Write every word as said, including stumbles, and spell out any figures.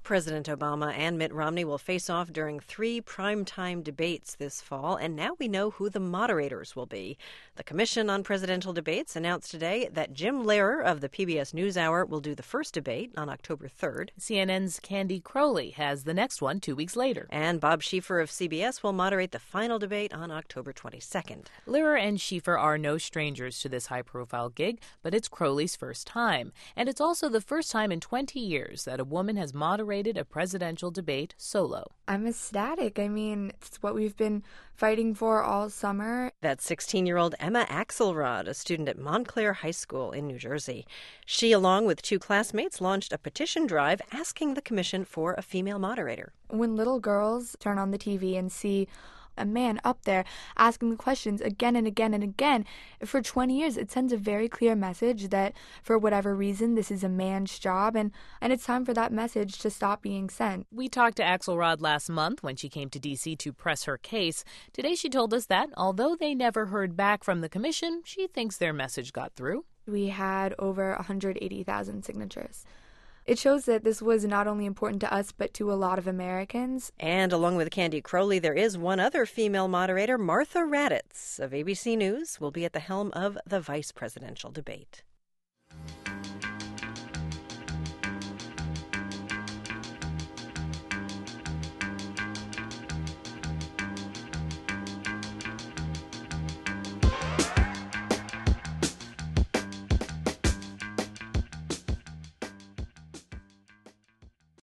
President Obama and Mitt Romney will face off during three primetime debates this fall, and now we know who the moderators will be. The Commission on Presidential Debates announced today that Jim Lehrer of the P B S NewsHour will do the first debate on October third. C N N's Candy Crowley has the next one two weeks later. And Bob Schieffer of C B S will moderate the final debate on October twenty-second. Lehrer and Schieffer are no strangers to this high-profile gig, but it's Crowley's first time. And it's also the first time in twenty years that a woman has moderated a presidential debate solo. I'm ecstatic. I mean, it's what we've been fighting for all summer. That's sixteen-year-old Emma Axelrod, a student at Montclair High School in New Jersey. She, along with two classmates, launched a petition drive asking the commission for a female moderator. When little girls turn on the T V and see a man up there asking the questions again and again and again, for twenty years, it sends a very clear message that for whatever reason, this is a man's job, and, and it's time for that message to stop being sent. We talked to Axelrod last month when she came to D C to press her case. Today she told us that, although they never heard back from the commission, she thinks their message got through. We had over one hundred eighty thousand signatures. It shows that this was not only important to us, but to a lot of Americans. And along with Candy Crowley, there is one other female moderator. Martha Raddatz of A B C News will be at the helm of the vice presidential debate.